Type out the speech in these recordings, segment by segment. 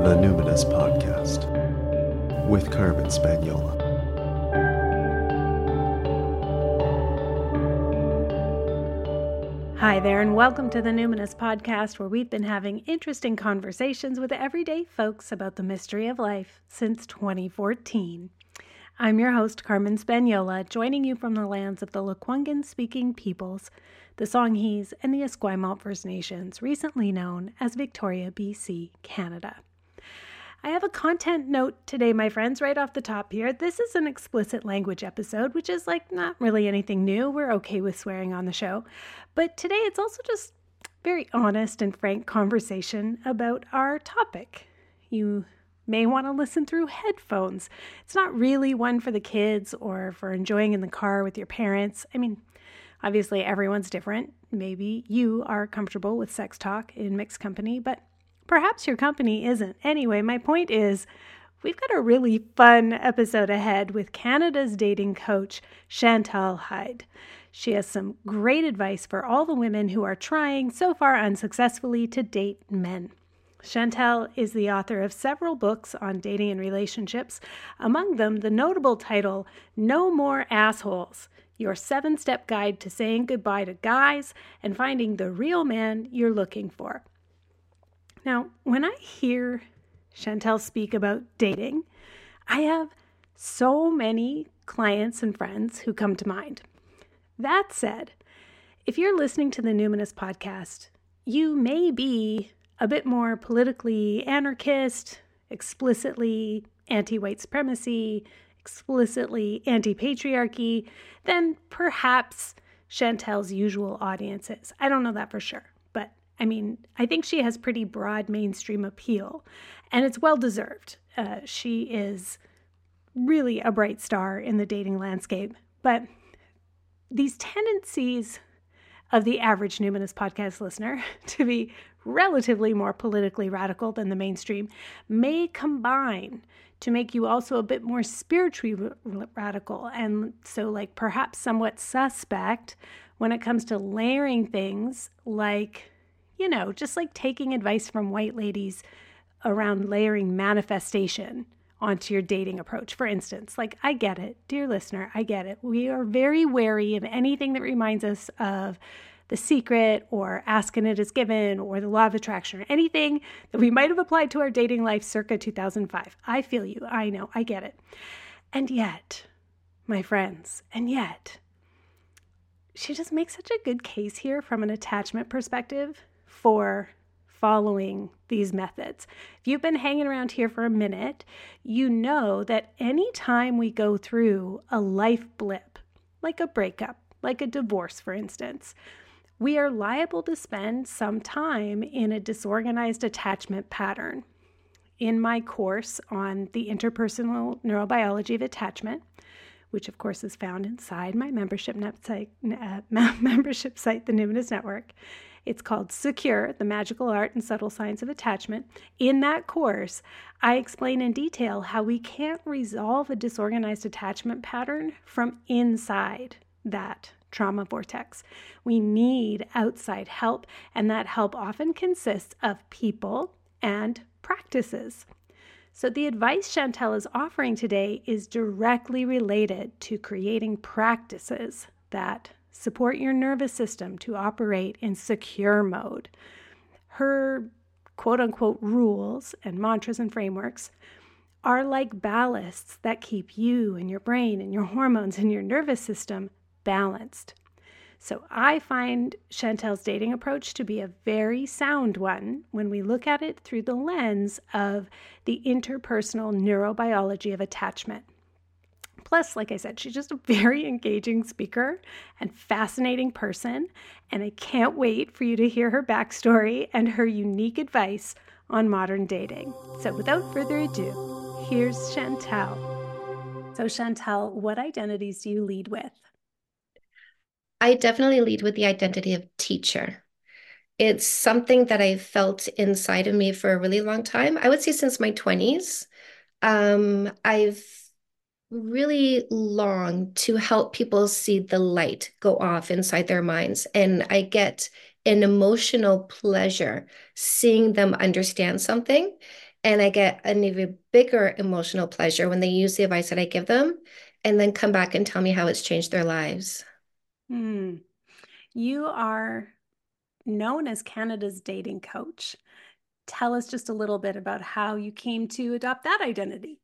The Numinous Podcast with Carmen Spaniola. Hi there, and welcome to the Numinous Podcast, where we've been having interesting conversations with everyday folks about the mystery of life since 2014. I'm your host, Carmen Spaniola, joining you from the lands of the Lekwungen-speaking peoples, the Songhees, and the Esquimalt First Nations, recently known as Victoria, BC, Canada. I have a content note today, my friends, right off the top here. This is an explicit language episode, which is not really anything new. We're okay with swearing on the show. But today it's also just very honest and frank conversation about our topic. You may want to listen through headphones. It's not really one for the kids or for enjoying in the car with your parents. I mean, obviously everyone's different. Maybe you are comfortable with sex talk in mixed company, but perhaps your company isn't. Anyway, my point is, we've got a really fun episode ahead with Canada's dating coach, Chantal Hyde. She has some great advice for all the women who are trying, so far unsuccessfully, to date men. Chantal is the author of several books on dating and relationships, among them the notable title, No More Assholes, Your 7-Step Guide to Saying Goodbye to Guys and Finding the Real Man You're Looking For. Now, when I hear Chantal speak about dating, I have so many clients and friends who come to mind. That said, if you're listening to the Numinous Podcast, you may be a bit more politically anarchist, explicitly anti-white supremacy, explicitly anti-patriarchy than perhaps Chantal's usual audience is. I don't know that for sure, but I think she has pretty broad mainstream appeal, and it's well-deserved. She is really a bright star in the dating landscape, but these tendencies of the average Numinous Podcast listener to be relatively more politically radical than the mainstream may combine to make you also a bit more spiritually radical, and so perhaps somewhat suspect when it comes to layering things just taking advice from white ladies around layering manifestation onto your dating approach. For instance, I get it, dear listener, I get it. We are very wary of anything that reminds us of The Secret or Ask and It Is Given or the Law of Attraction or anything that we might have applied to our dating life circa 2005. I feel you. I know. I get it. And yet, my friends, she just makes such a good case here from an attachment perspective for following these methods. If you've been hanging around here for a minute, you know that anytime we go through a life blip, like a breakup, like a divorce, for instance, we are liable to spend some time in a disorganized attachment pattern. In my course on the interpersonal neurobiology of attachment, which of course is found inside my membership site, the Numinous Network, it's called Secure, the Magical Art and Subtle Science of Attachment. In that course, I explain in detail how we can't resolve a disorganized attachment pattern from inside that trauma vortex. We need outside help, and that help often consists of people and practices. So the advice Chantal is offering today is directly related to creating practices that support your nervous system to operate in secure mode. Her quote-unquote rules and mantras and frameworks are like ballasts that keep you and your brain and your hormones and your nervous system balanced. So I find Chantal's dating approach to be a very sound one when we look at it through the lens of the interpersonal neurobiology of attachment. Plus, like I said, she's just a very engaging speaker and fascinating person, and I can't wait for you to hear her backstory and her unique advice on modern dating. So without further ado, here's Chantal. So Chantal, what identities do you lead with? I definitely lead with the identity of teacher. It's something that I've felt inside of me for a really long time. I would say since my 20s. I've really long to help people see the light go off inside their minds. And I get an emotional pleasure seeing them understand something And I get an even bigger emotional pleasure when they use the advice that I give them and then come back and tell me how it's changed their lives. Hmm. You are known as Canada's dating coach. Tell us just a little bit about how you came to adopt that identity.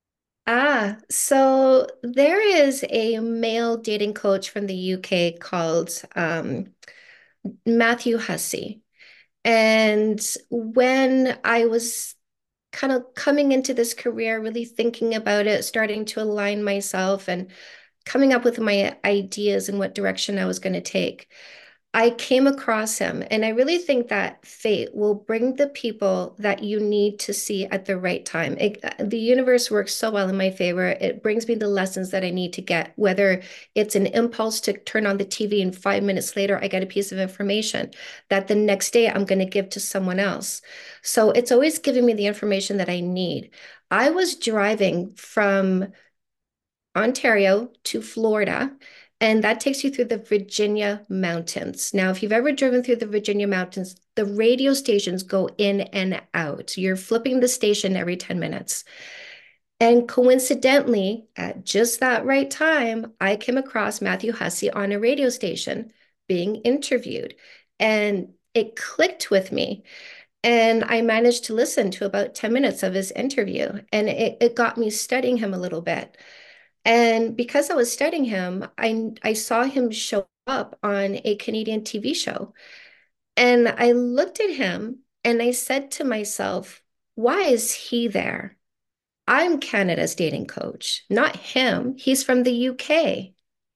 So there is a male dating coach from the UK called Matthew Hussey. And when I was kind of coming into this career, really thinking about it, starting to align myself and coming up with my ideas and what direction I was going to take, I came across him, and I really think that fate will bring the people that you need to see at the right time. The universe works so well in my favor. It brings me the lessons that I need to get, whether it's an impulse to turn on the TV and 5 minutes later, I get a piece of information that the next day I'm going to give to someone else. So it's always giving me the information that I need. I was driving from Ontario to Florida, and that takes you through the Virginia mountains. Now, if you've ever driven through the Virginia mountains, the radio stations go in and out. You're flipping the station every 10 minutes. And coincidentally, at just that right time, I came across Matthew Hussey on a radio station being interviewed. And it clicked with me. And I managed to listen to about 10 minutes of his interview. And it got me studying him a little bit. And because I was studying him, I saw him show up on a Canadian TV show. And I looked at him and I said to myself, why is he there? I'm Canada's dating coach, not him. He's from the UK.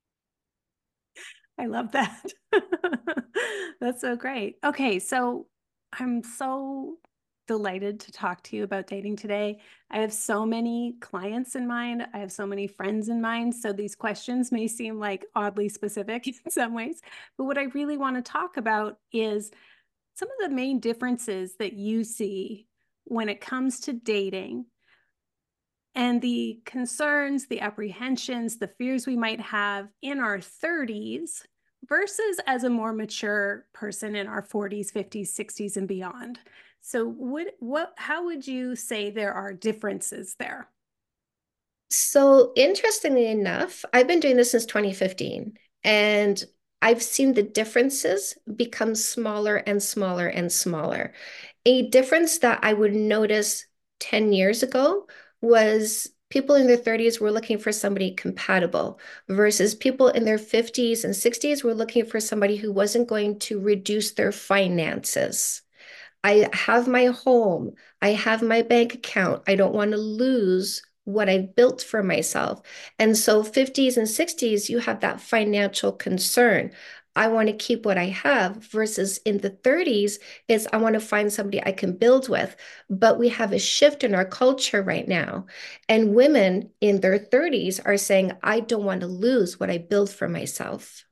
I love that. That's so great. Okay, so I'm so delighted to talk to you about dating today. I have so many clients in mind. I have so many friends in mind. So these questions may seem like oddly specific in some ways. But what I really want to talk about is some of the main differences that you see when it comes to dating and the concerns, the apprehensions, the fears we might have in our 30s versus as a more mature person in our 40s, 50s, 60s, and beyond. So how would you say there are differences there? So interestingly enough, I've been doing this since 2015, and I've seen the differences become smaller and smaller and smaller. A difference that I would notice 10 years ago was people in their 30s were looking for somebody compatible versus people in their 50s and 60s were looking for somebody who wasn't going to reduce their finances. I have my home. I have my bank account. I don't want to lose what I built for myself. And so 50s and 60s, you have that financial concern. I want to keep what I have versus in the 30s is I want to find somebody I can build with. But we have a shift in our culture right now. And women in their 30s are saying, I don't want to lose what I built for myself.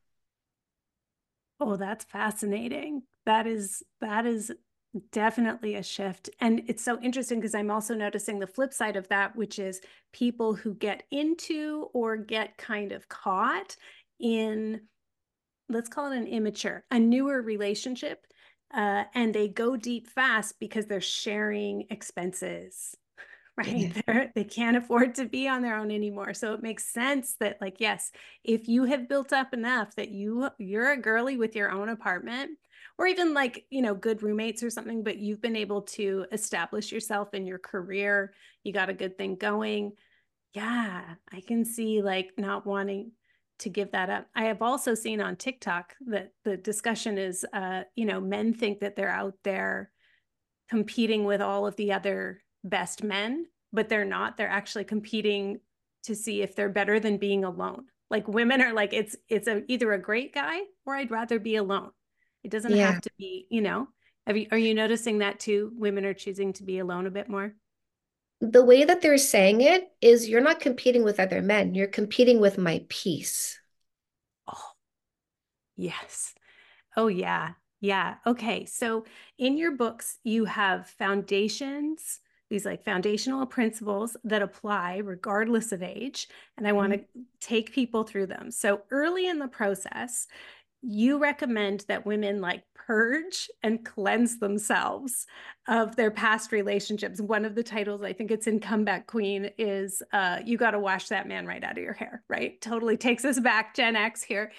Oh, that's fascinating. That is definitely a shift. And it's so interesting because I'm also noticing the flip side of that, which is people who get into or get kind of caught in, let's call it an immature, a newer relationship. And they go deep fast because they're sharing expenses, right? Yeah. They can't afford to be on their own anymore. So it makes sense that, like, yes, if you have built up enough that you're a girly with your own apartment, or even like, good roommates or something, but you've been able to establish yourself in your career, you got a good thing going. Yeah, I can see like not wanting to give that up. I have also seen on TikTok that the discussion is, men think that they're out there competing with all of the other best men, but they're not. They're actually competing to see if they're better than being alone. Like women are like, either a great guy or I'd rather be alone. It doesn't Yeah. have to be. Are you noticing that too? Women are choosing to be alone a bit more. The way that they're saying it is you're not competing with other men, you're competing with my peace. Oh, yes. Oh, yeah. Yeah. Okay. So in your books, you have foundations, these like foundational principles that apply regardless of age. And I want to take people through them. So early in the process, you recommend that women like purge and cleanse themselves of their past relationships. One of the titles, I think it's in Comeback Queen, is you got to wash that man right out of your hair, right? Totally takes us back, Gen X here.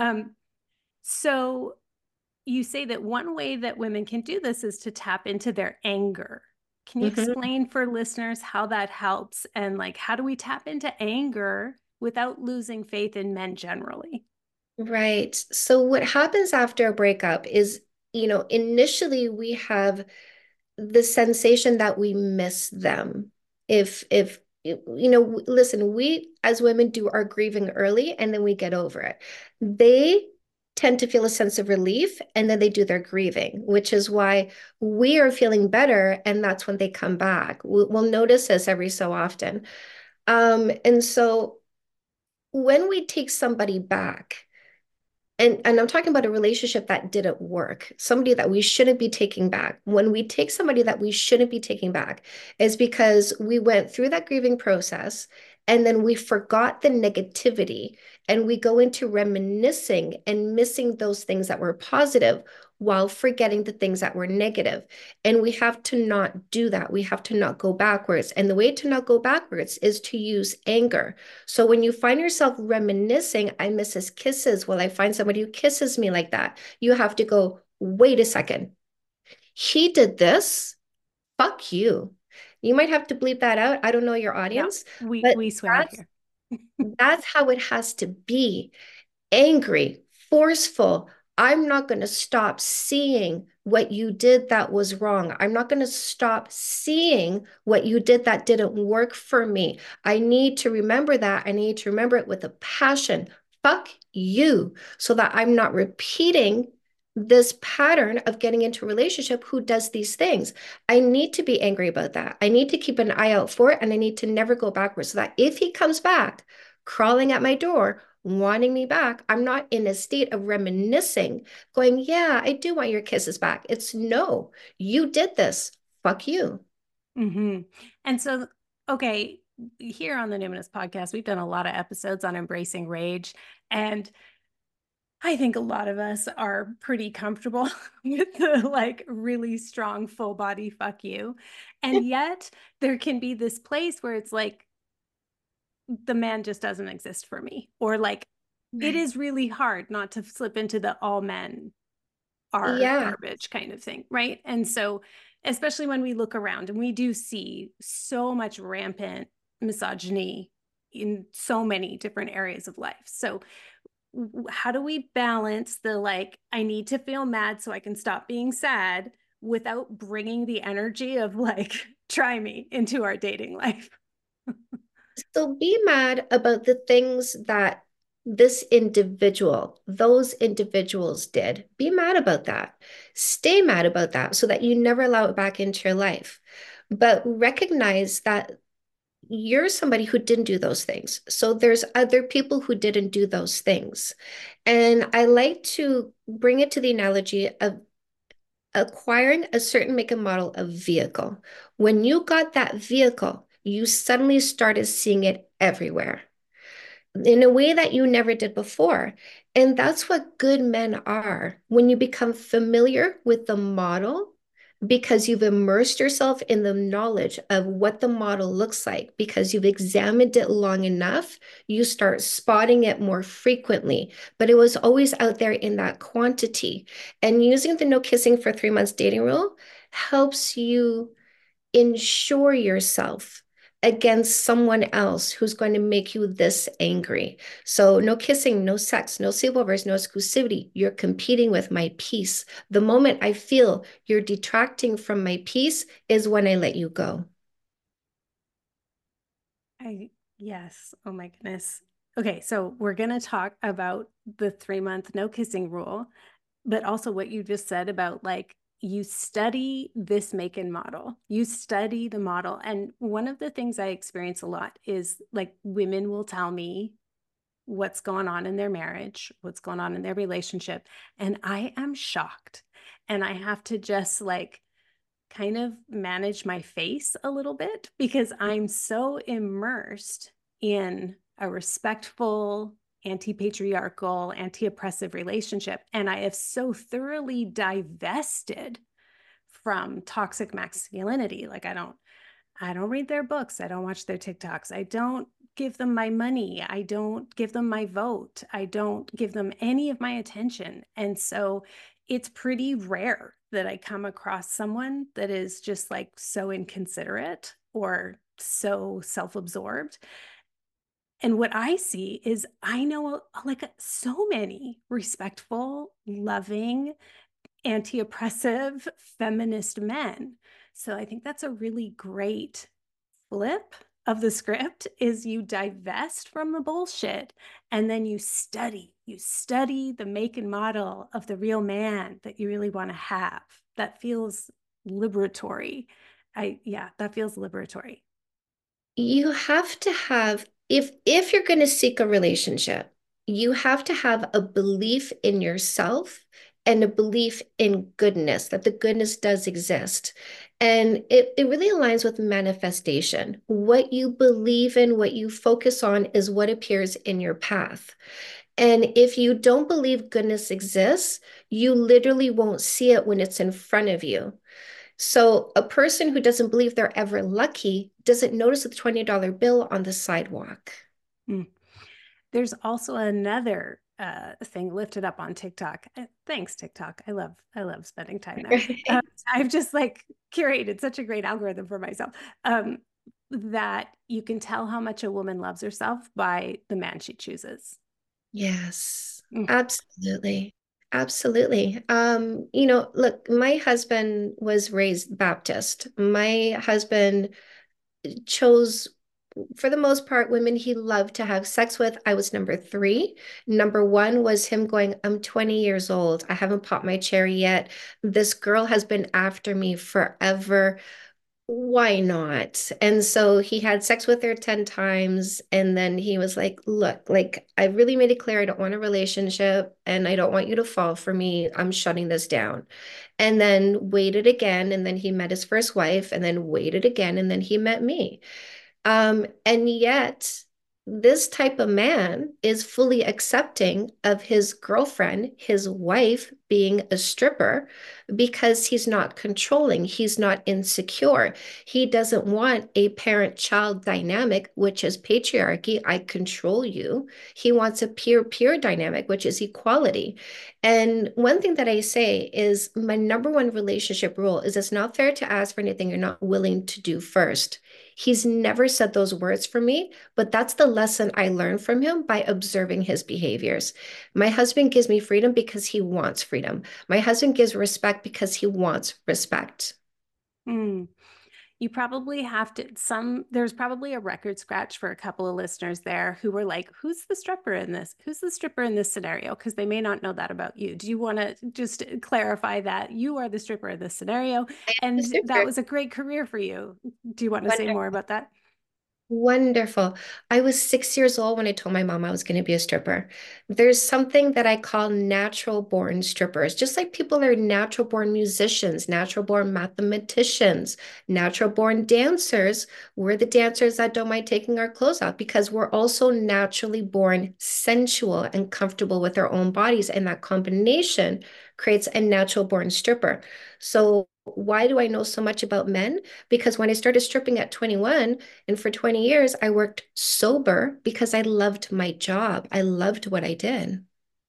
So you say that one way that women can do this is to tap into their anger. Can you Mhm. explain for listeners how that helps? And like, how do we tap into anger without losing faith in men generally? Right. So what happens after a breakup is, initially we have the sensation that we miss them. If listen, we as women do our grieving early and then we get over it. They tend to feel a sense of relief and then they do their grieving, which is why we are feeling better and that's when they come back. We'll notice this every so often. And so when we take somebody back, and I'm talking about a relationship that didn't work, somebody that we shouldn't be taking back. When we take somebody that we shouldn't be taking back, is because we went through that grieving process and then we forgot the negativity and we go into reminiscing and missing those things that were positive while forgetting the things that were negative. And we have to not do that. We have to not go backwards. And the way to not go backwards is to use anger. So when you find yourself reminiscing, I miss his kisses. Well, I find somebody who kisses me like that. You have to go, wait a second. He did this. Fuck you. You might have to bleep that out. I don't know your No, audience, we but we swear here. that's how it has to be. Angry, forceful. I'm not going to stop seeing what you did that was wrong. I'm not going to stop seeing what you did that didn't work for me. I need to remember that. I need to remember it with a passion. Fuck you, so that I'm not repeating this pattern of getting into a relationship who does these things. I need to be angry about that. I need to keep an eye out for it and I need to never go backwards so that if he comes back crawling at my door, wanting me back, I'm not in a state of reminiscing, going, yeah, I do want your kisses back. It's no, you did this. Fuck you. Hmm. And so, okay, here on the Numinous podcast, we've done a lot of episodes on embracing rage. And I think a lot of us are pretty comfortable with the like really strong full body fuck you. And yet there can be this place where it's like the man just doesn't exist for me. Or like it Right. is really hard not to slip into the all men are Yeah. garbage kind of thing, right? And so, especially when we look around and we do see so much rampant misogyny in so many different areas of life. So, how do we balance the like, I need to feel mad so I can stop being sad without bringing the energy of like, try me into our dating life? So be mad about the things that those individuals did. Be mad about that. Stay mad about that so that you never allow it back into your life. But recognize that you're somebody who didn't do those things. So there's other people who didn't do those things. And I like to bring it to the analogy of acquiring a certain make and model of vehicle. When you got that vehicle, you suddenly started seeing it everywhere in a way that you never did before. And that's what good men are. When you become familiar with the model, because you've immersed yourself in the knowledge of what the model looks like, because you've examined it long enough, you start spotting it more frequently. But it was always out there in that quantity. And using the no kissing for 3 months dating rule helps you insure yourself against someone else who's going to make you this angry. So, no kissing, no sex, no sleepovers, no exclusivity. You're competing with my peace. The moment I feel you're detracting from my peace is when I let you go. Yes. Oh my goodness. Okay, so we're going to talk about the 3 month no kissing rule, but also what you just said about like you study this make and model, you study the model. And one of the things I experience a lot is like women will tell me what's going on in their marriage, what's going on in their relationship. And I am shocked. And I have to just like kind of manage my face a little bit because I'm so immersed in a respectful, anti-patriarchal, anti-oppressive relationship. And I have so thoroughly divested from toxic masculinity. Like I don't read their books. I don't watch their TikToks. I don't give them my money. I don't give them my vote. I don't give them any of my attention. And so it's pretty rare that I come across someone that is just like so inconsiderate or so self-absorbed. And what I see is I know like so many respectful, loving, anti-oppressive feminist men. So I think that's a really great flip of the script is you divest from the bullshit and then you study the make and model of the real man that you really want to have. That feels liberatory. That feels liberatory. You have to have, if you're going to seek a relationship, you have to have a belief in yourself and a belief in goodness, that the goodness does exist. And it really aligns with manifestation. What you believe in, what you focus on is what appears in your path. And if you don't believe goodness exists, you literally won't see it when it's in front of you. So a person who doesn't believe they're ever lucky doesn't notice the $20 bill on the sidewalk. Mm. There's also another thing lifted up on TikTok. Thanks, TikTok. I love spending time there. I've just like curated such a great algorithm for myself that you can tell how much a woman loves herself by the man she chooses. Yes, Mm. absolutely. Absolutely. Look, my husband was raised Baptist. My husband chose, for the most part, women he loved to have sex with. I was number three. Number one was him going, I'm 20 years old. I haven't popped my cherry yet. This girl has been after me forever. Why not? And so he had sex with her 10 times. And then he was like, look, like I really made it clear I don't want a relationship and I don't want you to fall for me. I'm shutting this down. And then waited again. And then he met his first wife and then waited again. And then he met me. And yet, this type of man is fully accepting of his girlfriend, his wife being a stripper because he's not controlling, he's not insecure. He doesn't want a parent-child dynamic, which is patriarchy, I control you. He wants a peer-peer dynamic, which is equality. And one thing that I say is my number one relationship rule is it's not fair to ask for anything you're not willing to do first. He's never said those words for me, but that's the lesson I learned from him by observing his behaviors. My husband gives me freedom because he wants freedom. My husband gives respect because he wants respect. Mm. You probably have to there's probably a record scratch for a couple of listeners there who were like, who's the stripper in this? Who's the stripper in this scenario? Because they may not know that about you. Do you want to just clarify that you are the stripper in this scenario and that was a great career for you? Do you want to say more about that? Wonderful. I was 6 years old when I told my mom I was going to be a stripper. There's something that I call natural born strippers, just like people are natural born musicians, natural born mathematicians, natural born dancers. We're the dancers that don't mind taking our clothes off because we're also naturally born sensual and comfortable with our own bodies. And that combination creates a natural born stripper. So why do I know so much about men? Because when I started stripping at 21, and for 20 years, I worked sober because I loved my job. I loved what I did.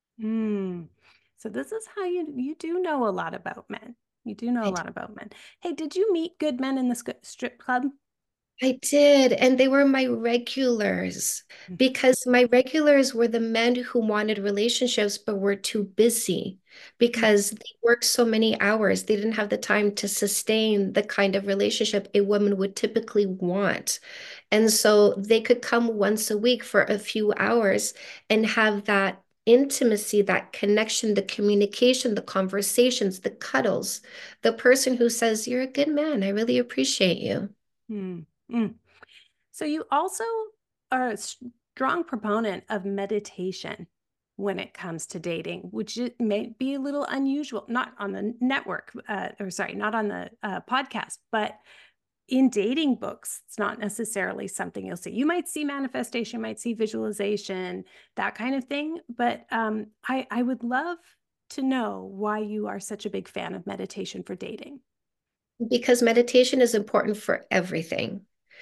Mm. So this is how you do know a lot about men. You do know a I lot about men. Hey, did you meet good men in the strip club? I did, and they were my regulars because my regulars were the men who wanted relationships but were too busy because they worked so many hours. They didn't have the time to sustain the kind of relationship a woman would typically want. And so they could come once a week for a few hours and have that intimacy, that connection, the communication, the conversations, the cuddles, the person who says, You're a good man. I really appreciate you. Mm. Mm. So you also are a strong proponent of meditation when it comes to dating, which may be a little unusual, not on the network, or sorry, not on the podcast, but in dating books, it's not necessarily something you'll see. You might see manifestation, might see visualization, that kind of thing. But I would love to know why you are such a big fan of meditation for dating. Because meditation is important for everything.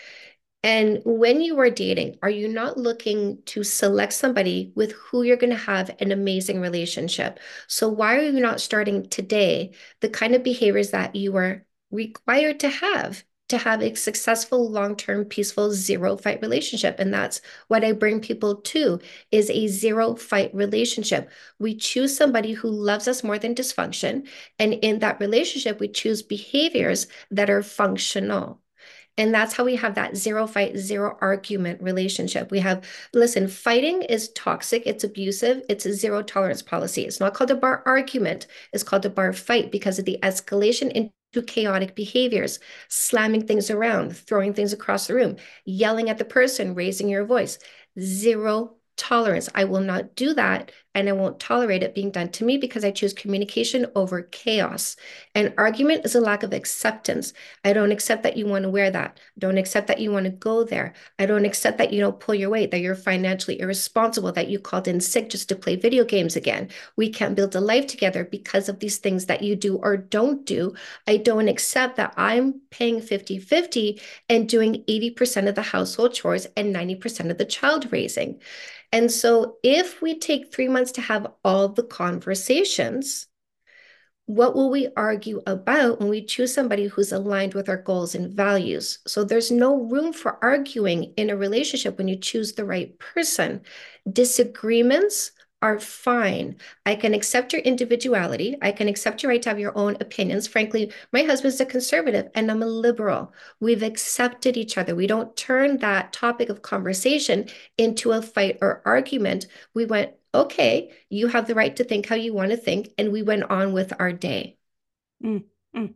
And when you are dating, are you not looking to select somebody with who you're going to have an amazing relationship? So why are you not starting today the kind of behaviors that you are required to have a successful, long-term, peaceful, zero fight relationship? And that's what I bring people to is a zero fight relationship. We choose somebody who loves us more than dysfunction. And in that relationship, we choose behaviors that are functional. And that's how we have that zero fight, zero argument relationship. We have, listen, fighting is toxic, it's abusive, it's a zero tolerance policy. It's not called a bar argument, it's called a bar fight because of the escalation into chaotic behaviors, slamming things around, throwing things across the room, yelling at the person, raising your voice. Zero tolerance. I will not do that, and I won't tolerate it being done to me because I choose communication over chaos. And argument is a lack of acceptance. I don't accept that you want to wear that. I don't accept that you want to go there. I don't accept that you don't pull your weight, that you're financially irresponsible, that you called in sick just to play video games again. We can't build a life together because of these things that you do or don't do. I don't accept that I'm paying 50-50 and doing 80% of the household chores and 90% of the child raising. And so if we take 3 months to have all the conversations, what will we argue about when we choose somebody who's aligned with our goals and values? So there's no room for arguing in a relationship when you choose the right person. Disagreements are fine. I can accept your individuality. I can accept your right to have your own opinions. Frankly, my husband's a conservative and I'm a liberal. We've accepted each other. We don't turn that topic of conversation into a fight or argument. We went, okay, you have the right to think how you want to think. And we went on with our day. Mm, mm.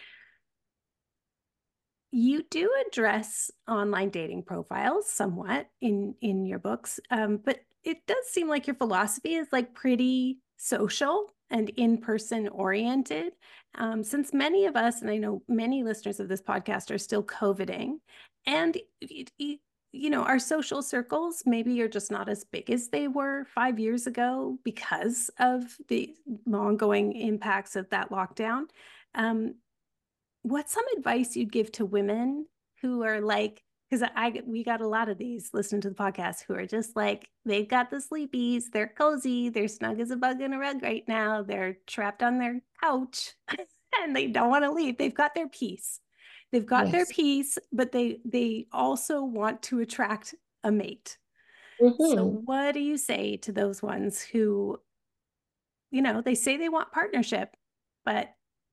You do address online dating profiles somewhat in your books, but it does seem like your philosophy is like pretty social and in-person oriented. Since many of us, and I know many listeners of this podcast are still COVIDing, and our social circles maybe are just not as big as they were 5 years ago because of the ongoing impacts of that lockdown. Um, what's some advice you'd give to women who are like, because we got a lot of these listening to the podcast who are just like, they've got the sleepies, they're cozy, they're snug as a bug in a rug right now, they're trapped on their couch and they don't want to leave. They've got their peace. They've got their Yes. peace, but they also want to attract a mate. So Mhm. what do you say to those ones who, they say they want partnership, but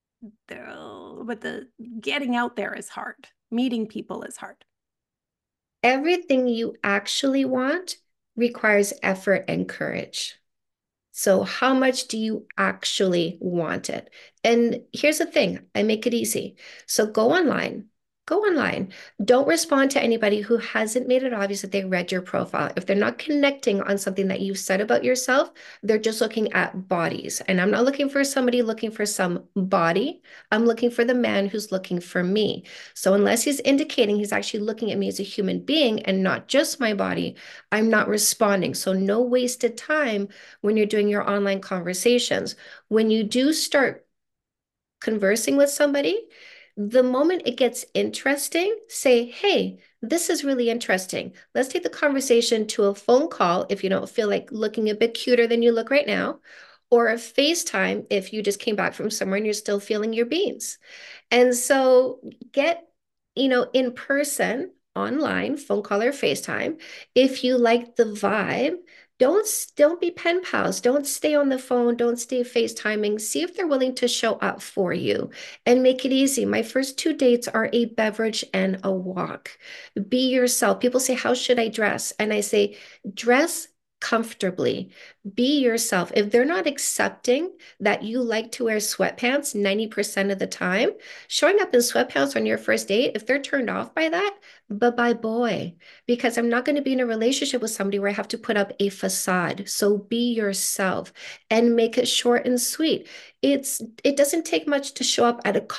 the getting out there is hard. Meeting people is hard. Everything you actually want requires effort and courage. So, how much do you actually want it? And here's the thing, I make it easy. So, go online. Go online. Don't respond to anybody who hasn't made it obvious that they read your profile. If they're not connecting on something that you've said about yourself, they're just looking at bodies. And I'm not looking for somebody looking for some body. I'm looking for the man who's looking for me. So, unless he's indicating he's actually looking at me as a human being and not just my body, I'm not responding. So, no wasted time when you're doing your online conversations. When you do start conversing with somebody, the moment it gets interesting, say, hey, this is really interesting. Let's take the conversation to a phone call if you don't feel like looking a bit cuter than you look right now, or a FaceTime if you just came back from somewhere and you're still feeling your beans. And so get, in person, online, phone call or FaceTime. If you like the vibe, don't be pen pals. Don't stay on the phone. Don't stay FaceTiming. See if they're willing to show up for you and make it easy. My first two dates are a beverage and a walk. Be yourself. People say, how should I dress? And I say, dress comfortably. Be yourself. If they're not accepting that you like to wear sweatpants 90% of the time, showing up in sweatpants on your first date, if they're turned off by that, bye-bye boy. Because I'm not going to be in a relationship with somebody where I have to put up a facade. So be yourself and make it short and sweet. It doesn't take much to show up at a coffee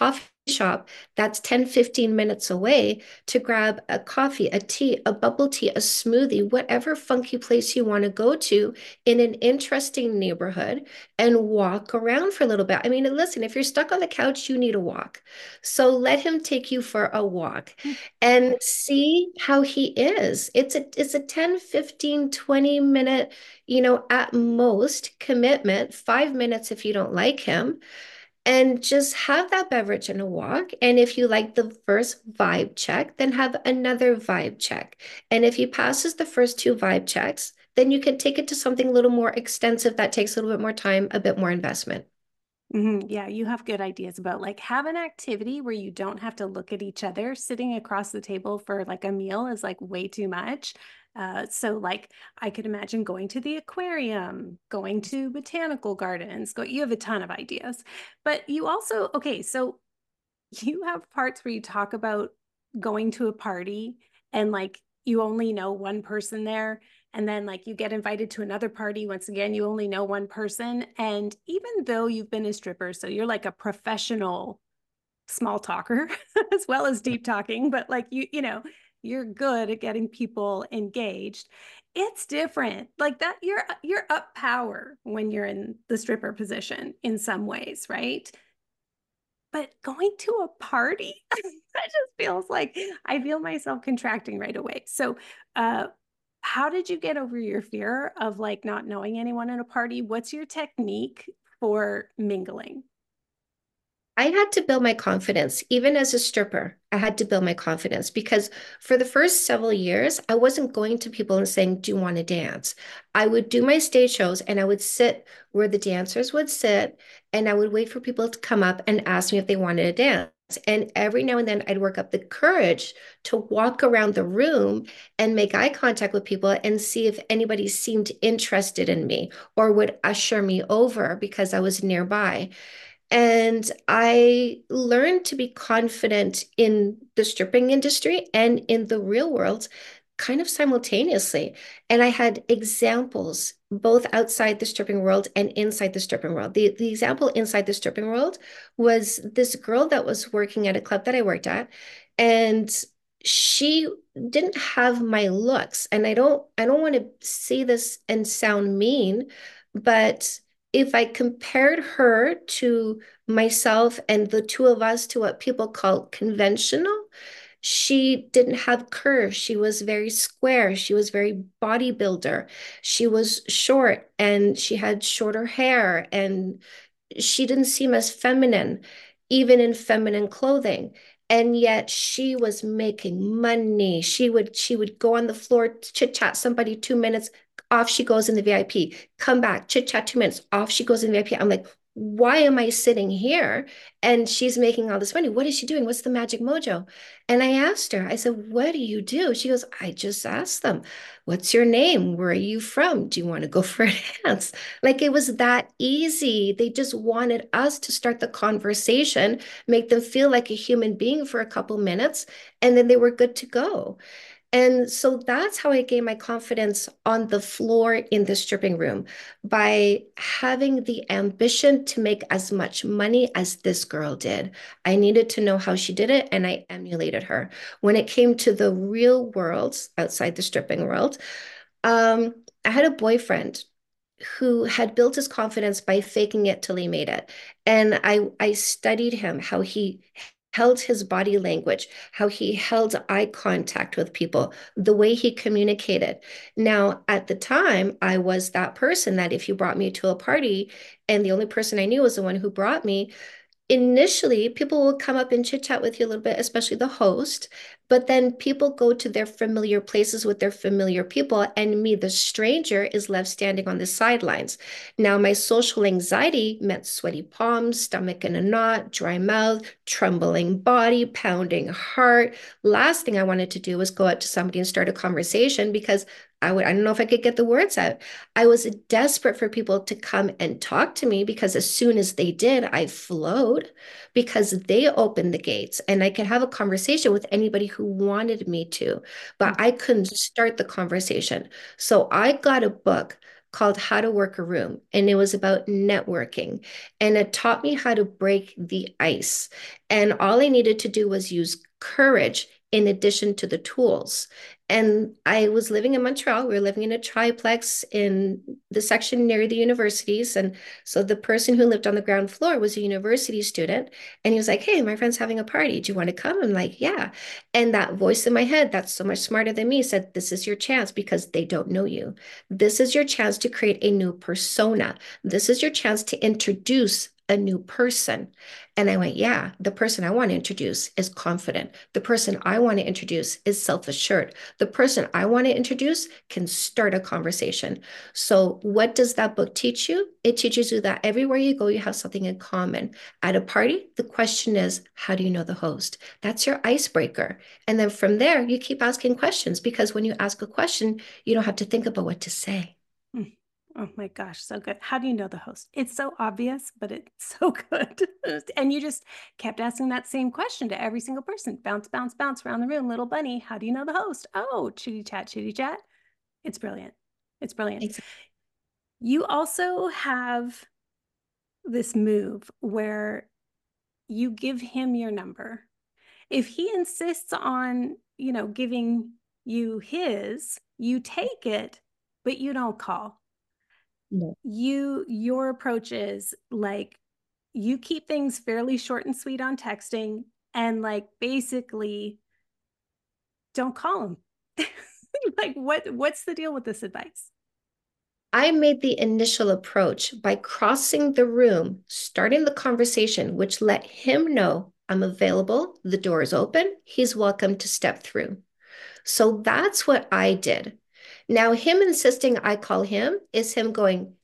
shop that's 10, 15 minutes away to grab a coffee, a tea, a bubble tea, a smoothie, whatever funky place you want to go to in an interesting neighborhood and walk around for a little bit. I mean, listen, if you're stuck on the couch, you need a walk. So let him take you for a walk and see how he is. It's a 10, 15, 20 minute, at most commitment, 5 minutes if you don't like him, and just have that beverage and a walk. And if you like the first vibe check, then have another vibe check. And if he passes the first two vibe checks, then you can take it to something a little more extensive that takes a little bit more time, a bit more investment. Yeah, you have good ideas about like have an activity where you don't have to look at each other. Sitting across the table for like a meal is like way too much. So like I could imagine going to the aquarium, going to botanical gardens, you have a ton of ideas. But you also, okay, so you have parts where you talk about going to a party and like you only know one person there, and then like you get invited to another party, once again you only know one person, and even though you've been a stripper, so you're like a professional small talker as well as deep talking, but like you're good at getting people engaged. It's different like that. You're up power when you're in the stripper position in some ways, right? But going to a party, that just feels like I feel myself contracting right away. So, how did you get over your fear of like not knowing anyone at a party? What's your technique for mingling? I had to build my confidence. Even as a stripper, I had to build my confidence because for the first several years, I wasn't going to people and saying, "Do you want to dance?" I would do my stage shows and I would sit where the dancers would sit and I would wait for people to come up and ask me if they wanted to dance. And every now and then I'd work up the courage to walk around the room and make eye contact with people and see if anybody seemed interested in me or would usher me over because I was nearby. And I learned to be confident in the stripping industry and in the real world kind of simultaneously. And I had examples both outside the stripping world and inside the stripping world. The example inside the stripping world was this girl that was working at a club that I worked at, and she didn't have my looks. And I don't want to say this and sound mean, but if I compared her to myself and the two of us to what people call conventional, she didn't have curves. She was very square. She was very bodybuilder. She was short and she had shorter hair and she didn't seem as feminine, even in feminine clothing. And yet she was making money. She would go on the floor, chit chat somebody 2 minutes, off she goes in the VIP, come back, chit chat 2 minutes, off she goes in the VIP. I'm like, why am I sitting here? And she's making all this money. What is she doing? What's the magic mojo? And I asked her, I said, what do you do? She goes, I just asked them, what's your name? Where are you from? Do you want to go for a dance? Like it was that easy. They just wanted us to start the conversation, make them feel like a human being for a couple minutes, and then they were good to go. And so that's how I gained my confidence on the floor in the stripping room by having the ambition to make as much money as this girl did. I needed to know how she did it, and I emulated her. When it came to the real world outside the stripping world, I had a boyfriend who had built his confidence by faking it till he made it. And I studied him, how he held his body language, how he held eye contact with people, the way he communicated. Now, at the time, I was that person that if you brought me to a party and the only person I knew was the one who brought me, initially people will come up and chit chat with you a little bit, especially the host, but then people go to their familiar places with their familiar people, and me, the stranger, is left standing on the sidelines. Now, my social anxiety meant sweaty palms, stomach in a knot, dry mouth, trembling body, pounding heart. Last thing I wanted to do was go up to somebody and start a conversation because I don't know if I could get the words out. I was desperate for people to come and talk to me because as soon as they did, I flowed because they opened the gates and I could have a conversation with anybody who wanted me to, but I couldn't start the conversation. So I got a book called How to Work a Room, and it was about networking. And it taught me how to break the ice. And all I needed to do was use courage in addition to the tools. And I was living in Montreal. We were living in a triplex in the section near the universities. And so the person who lived on the ground floor was a university student. And he was like, "Hey, my friend's having a party. Do you want to come?" I'm like, "Yeah." And that voice in my head, that's so much smarter than me, said, "This is your chance because they don't know you. This is your chance to create a new persona. This is your chance to introduce a new person." And I went, "Yeah, the person I want to introduce is confident. The person I want to introduce is self-assured. The person I want to introduce can start a conversation." So, what does that book teach you? It teaches you that everywhere you go, you have something in common. At a party, the question is, how do you know the host? That's your icebreaker. And then from there, you keep asking questions because when you ask a question, you don't have to think about what to say. Mm. Oh my gosh, so good. How do you know the host? It's so obvious, but it's so good. And you just kept asking that same question to every single person. Bounce, bounce, bounce around the room. Little bunny, how do you know the host? Oh, chitty chat, chitty chat. It's brilliant. It's brilliant. Exactly. You also have this move where you give him your number. If he insists on, giving you his, you take it, but you don't call. No. Your approach is like you keep things fairly short and sweet on texting and like basically don't call him. Like what's the deal with this advice? I made the initial approach by crossing the room, starting the conversation, which let him know I'm available. The door is open. He's welcome to step through. So that's what I did. Now, him insisting I call him is him going,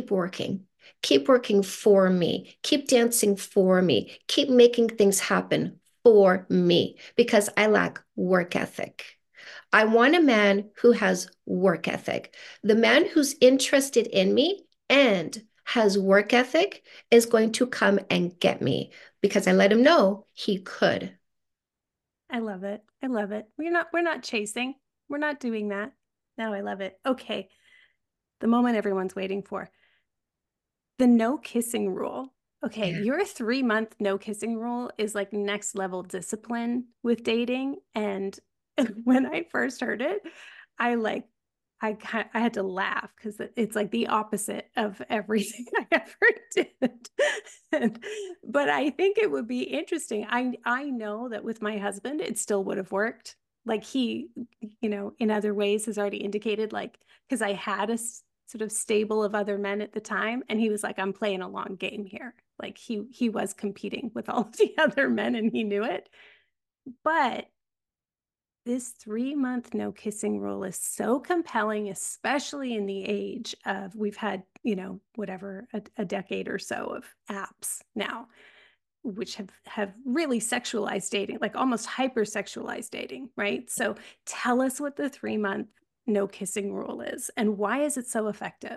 keep working for me, keep dancing for me, keep making things happen for me because I lack work ethic. I want a man who has work ethic. The man who's interested in me and has work ethic is going to come and get me because I let him know he could. I love it. I love it. We're not chasing. We're not doing that. No, I love it. Okay. The moment everyone's waiting for. The no kissing rule. Okay, Yeah. your 3 month no kissing rule is like next level discipline with dating. And when I first heard it, I like I had to laugh because it's like the opposite of everything I ever did. And, but I think it would be interesting. I know that with my husband, it still would have worked. Like he, in other ways has already indicated like because I had a sort of stable of other men at the time, and he was like, "I'm playing a long game here." Like he was competing with all of the other men, and he knew it. But this 3 month no kissing rule is so compelling, especially in the age of we've had, whatever, a decade or so of apps now, which have really sexualized dating, like almost hypersexualized dating, right? So tell us what the 3 month no kissing rule is and why is it so effective?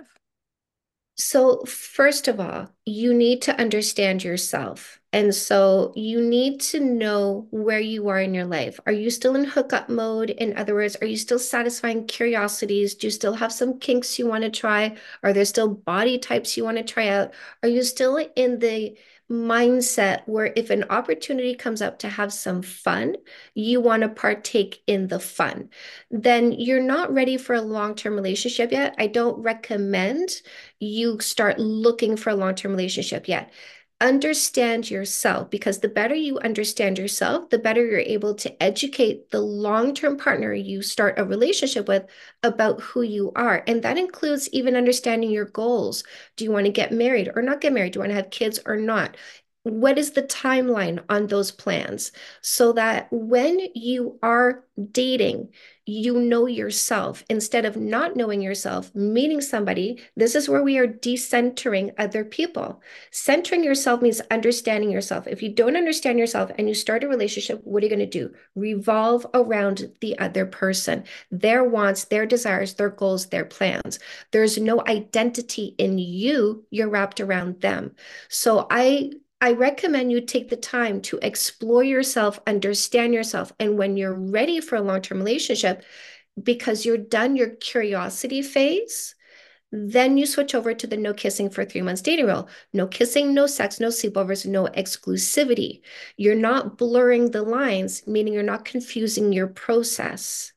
So, first of all, you need to understand yourself. And so you need to know where you are in your life. Are you still in hookup mode? In other words, are you still satisfying curiosities? Do you still have some kinks you want to try? Are there still body types you want to try out? Are you still in the mindset where if an opportunity comes up to have some fun, you want to partake in the fun? Then you're not ready for a long-term relationship yet. I don't recommend you start looking for a long-term relationship yet. Understand yourself because the better you understand yourself, the better you're able to educate the long-term partner you start a relationship with about who you are. And that includes even understanding your goals. Do you want to get married or not get married? Do you want to have kids or not? What is the timeline on those plans so that when you are dating, you know yourself instead of not knowing yourself, meeting somebody. This is where we are decentering other people. Centering yourself means understanding yourself. If you don't understand yourself and you start a relationship, what are you going to do? Revolve around the other person, their wants, their desires, their goals, their plans. There's no identity in you. You're wrapped around them. So I recommend you take the time to explore yourself, understand yourself. And when you're ready for a long-term relationship, because you're done your curiosity phase, Then you switch over to the no kissing for 3 months dating rule. No kissing, no sex, no sleepovers, no exclusivity. You're not blurring the lines, meaning you're not confusing your process.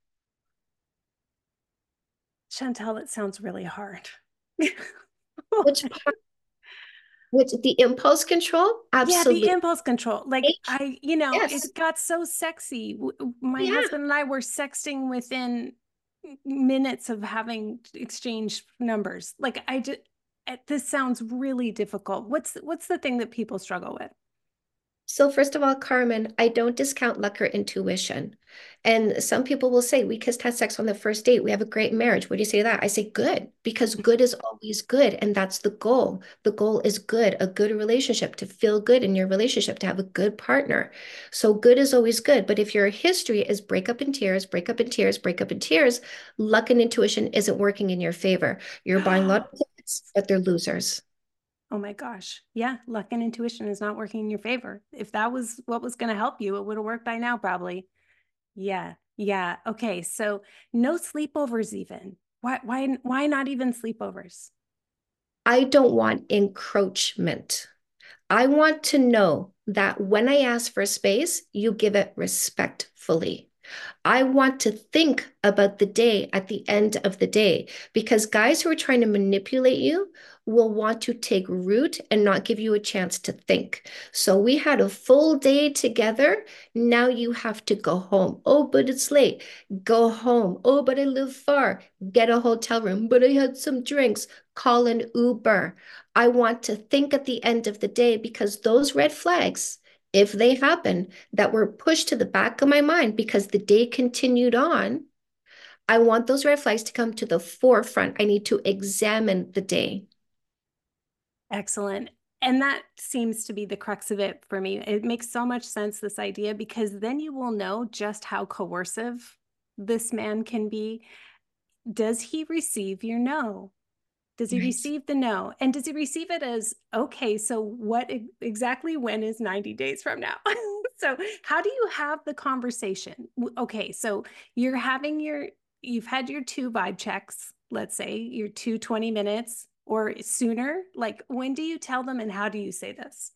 Chantel, it sounds really hard. Which part, which the impulse control? Yeah, the Absolutely. impulse control. Like Yes. it got so sexy. My Yeah. husband and I were sexting within minutes of having exchanged numbers. Like I just this sounds really difficult. What's the thing that people struggle with? So first of all, Carmen, I don't discount luck or intuition. And some people will say, we kissed, had sex on the first date. We have a great marriage. What do you say to that? I say good, because good is always good. And that's the goal. The goal is good, a good relationship, to feel good in your relationship, to have a good partner. So good is always good. But if your history is break up in tears, break up in tears, break up in tears, luck and intuition isn't working in your favor. You're buying lots of tickets, but they're losers. Oh my gosh. Yeah, luck and intuition is not working in your favor. If that was what was going to help you, it would have worked by now, probably. Yeah. Yeah. Okay. So no sleepovers even. Why not even sleepovers? I don't want encroachment. I want to know that when I ask for space, you give it respectfully. I want to think about the day at the end of the day because guys who are trying to manipulate you will want to take root and not give you a chance to think. So we had a full day together. Now you have to go home. Oh, but it's late. Go home. Oh, but I live far. Get a hotel room. But I had some drinks. Call an Uber. I want to think at the end of the day because those red flags, if they happen, that were pushed to the back of my mind because the day continued on, I want those red flags to come to the forefront. I need to examine the day. Excellent. And that seems to be the crux of it for me. It makes so much sense, this idea, because then you will know just how coercive this man can be. Does he receive your no? Does he Right. receive the no? And does he receive it as, okay, so what exactly when is 90 days from now? So how do you have the conversation? Okay, so you're having you've had your two vibe checks, let's say your 20 minutes or sooner. Like when do you tell them and how do you say this?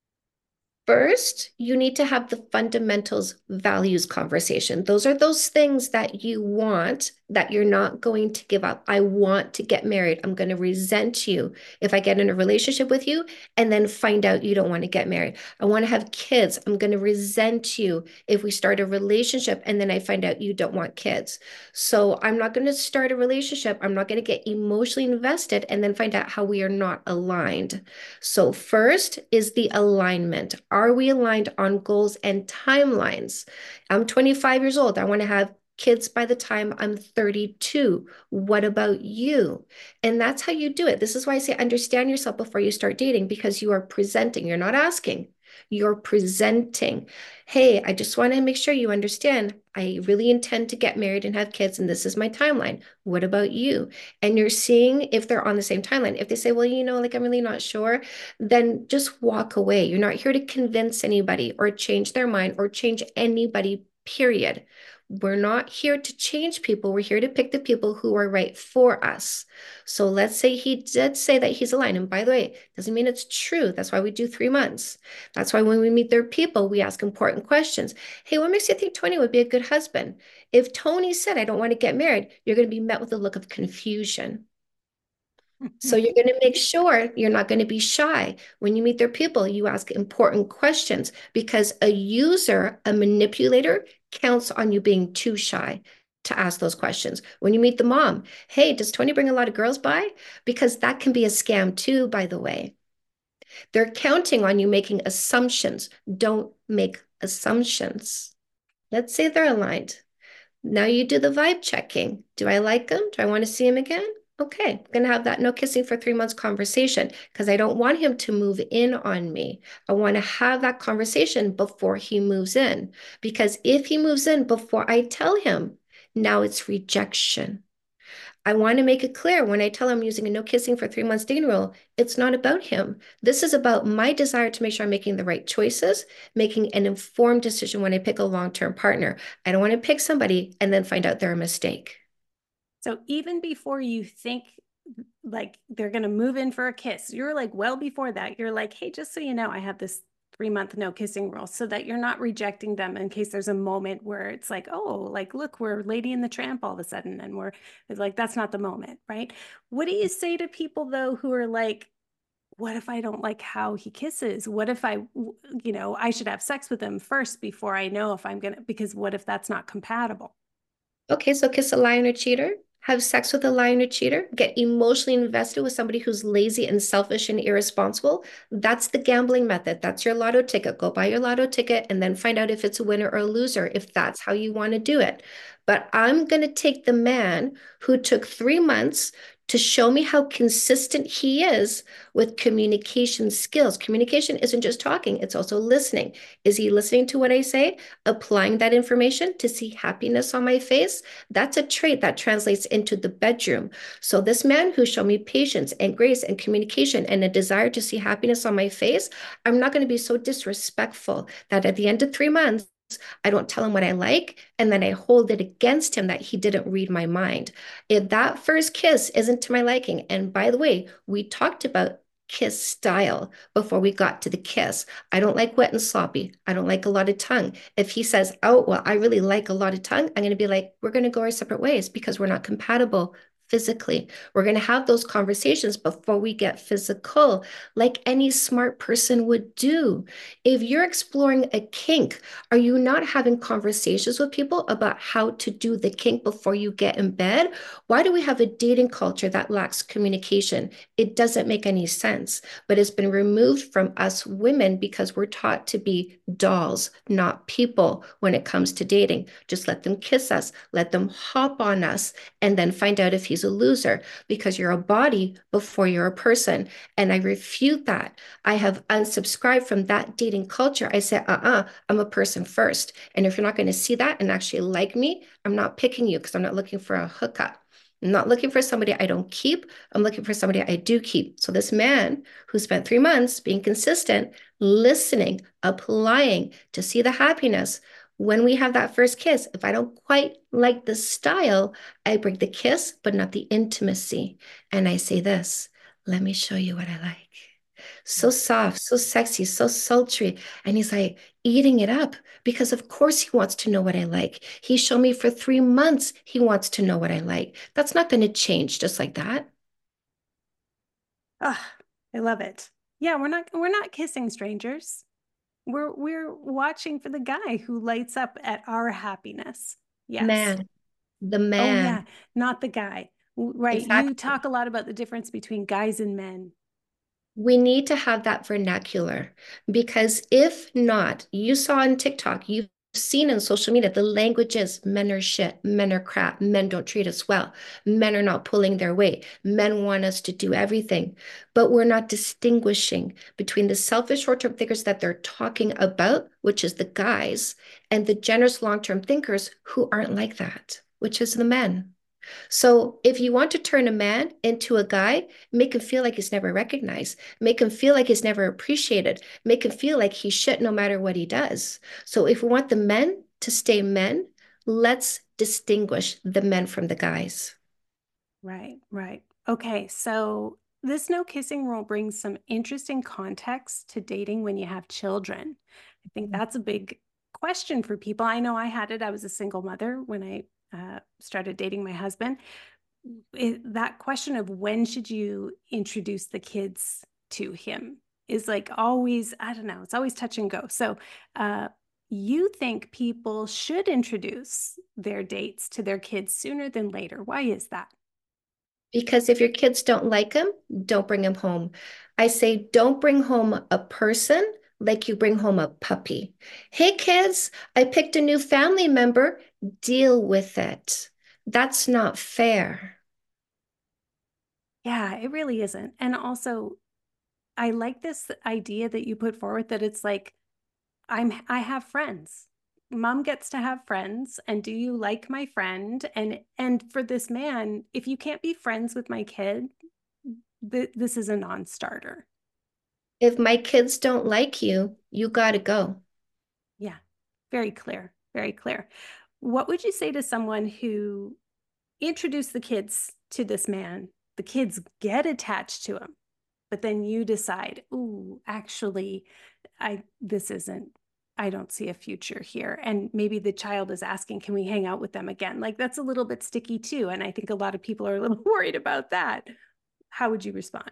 First, you need to have the fundamentals values conversation. Those are those things that you want that you're not going to give up. I want to get married. I'm going to resent you if I get in a relationship with you and then find out you don't want to get married. I want to have kids. I'm going to resent you if we start a relationship and then I find out you don't want kids. So I'm not going to start a relationship. I'm not going to get emotionally invested and then find out how we are not aligned. So, first is the alignment. Are we aligned on goals and timelines? I'm 25 years old. I want to have kids by the time I'm 32. What about you? And that's how you do it. This is why I say understand yourself before you start dating because you are presenting, you're not asking. You're presenting. Hey, I just want to make sure you understand. I really intend to get married and have kids, and this is my timeline. What about you? And you're seeing if they're on the same timeline. If they say, well, like I'm really not sure, then just walk away. You're not here to convince anybody or change their mind or change anybody, period. We're not here to change people. We're here to pick the people who are right for us. So let's say he did say that he's aligned. And by the way, doesn't mean it's true. That's why we do 3 months. That's why when we meet their people, we ask important questions. Hey, what makes you think Tony would be a good husband? If Tony said, I don't want to get married, you're going to be met with a look of confusion. So you're going to make sure you're not going to be shy. When you meet their people, you ask important questions because a user, a manipulator, counts on you being too shy to ask those questions. When you meet the mom, hey, does Tony bring a lot of girls by? Because that can be a scam too, by the way. They're counting on you making assumptions. Don't make assumptions. Let's say they're aligned. Now you do the vibe checking. Do I like him? Do I want to see him again? Okay, I'm gonna have that no kissing for 3 months conversation because I don't want him to move in on me. I want to have that conversation before he moves in. Because if he moves in before I tell him, now it's rejection. I want to make it clear when I tell him I'm using a no kissing for 3 months dating rule, it's not about him. This is about my desire to make sure I'm making the right choices, making an informed decision when I pick a long-term partner. I don't want to pick somebody and then find out they're a mistake. So even before you think like they're going to move in for a kiss. You're like, well, before that, you're like, hey, just so you know, I have this 3-month no kissing rule so that you're not rejecting them in case there's a moment where it's like, oh, like, look, we're Lady and the Tramp all of a sudden. And we're like, that's not the moment, right? What do you say to people, though, who are like, what if I don't like how he kisses? What if I should have sex with him first before I know if I'm going to, because what if that's not compatible? Okay, so kiss a lion or cheater, have sex with a lion or cheater, get emotionally invested with somebody who's lazy and selfish and irresponsible. That's the gambling method. That's your lotto ticket. Go buy your lotto ticket and then find out if it's a winner or a loser, if that's how you want to do it. But I'm going to take the man who took 3 months to show me how consistent he is with communication skills. Communication isn't just talking, it's also listening. Is he listening to what I say? Applying that information to see happiness on my face? That's a trait that translates into the bedroom. So this man who showed me patience and grace and communication and a desire to see happiness on my face, I'm not going to be so disrespectful that at the end of 3 months, I don't tell him what I like, and then I hold it against him that he didn't read my mind. If that first kiss isn't to my liking, and by the way, we talked about kiss style before we got to the kiss. I don't like wet and sloppy. I don't like a lot of tongue. If he says, oh, well, I really like a lot of tongue, I'm going to be like, we're going to go our separate ways because we're not compatible physically. We're going to have those conversations before we get physical, like any smart person would do. If you're exploring a kink, are you not having conversations with people about how to do the kink before you get in bed? Why do we have a dating culture that lacks communication? It doesn't make any sense, but it's been removed from us women because we're taught to be dolls, not people when it comes to dating. Just let them kiss us, let them hop on us, and then find out if he's a loser because you're a body before you're a person. And I refute that. I have unsubscribed from that dating culture. I said, I'm a person first. And if you're not going to see that and actually like me, I'm not picking you because I'm not looking for a hookup. I'm not looking for somebody I don't keep. I'm looking for somebody I do keep. So this man who spent 3 months being consistent, listening, applying to see the happiness. When we have that first kiss, if I don't quite like the style, I break the kiss, but not the intimacy. And I say this, let me show you what I like. So soft, so sexy, so sultry. And he's like eating it up because, of course, he wants to know what I like. He showed me for 3 months he wants to know what I like. That's not going to change just like that. Oh, I love it. Yeah, we're not kissing strangers. We're watching for the guy who lights up at our happiness. Yes. Man, the Oh yeah, man. not the guy. Right. You Exactly. talk a lot about the difference between guys and men. We need to have that vernacular because if not, you saw on TikTok, you've seen in social media, the language is men are shit, men are crap, men don't treat us well, men are not pulling their weight, men want us to do everything. But we're not distinguishing between the selfish short-term thinkers that they're talking about, which is the guys, and the generous long-term thinkers who aren't like that, which is the men. So if you want to turn a man into a guy, make him feel like he's never recognized, make him feel like he's never appreciated, make him feel like he's shit no matter what he does. So if we want the men to stay men, let's distinguish the men from the guys. Right, right. Okay, so this no kissing rule brings some interesting context to dating when you have children. I think that's a big question for people. I know I had it. I was a single mother when I started dating my husband. That question of when should you introduce the kids to him is like always, I don't know, it's always touch and go. So, you think people should introduce their dates to their kids sooner than later. Why is that? Because if your kids don't like him, don't bring him home. I say, don't bring home a person like you bring home a puppy. Hey, kids, I picked a new family member. Deal with it. That's not fair. Yeah, it really isn't. And also, I like this idea that you put forward that it's like I have friends. Mom gets to have friends, and do you like my friend? And for this man, if you can't be friends with my kid, this is a non-starter. If my kids don't like you, you got to go. Yeah, very clear, very clear. What would you say to someone who introduced the kids to this man the kids get attached to him, but then you decide, ooh, actually, this isn't, I don't see a future here. And maybe the child is asking, can we hang out with them again? Like that's a little bit sticky too. And I think a lot of people are a little worried about that. How would you respond?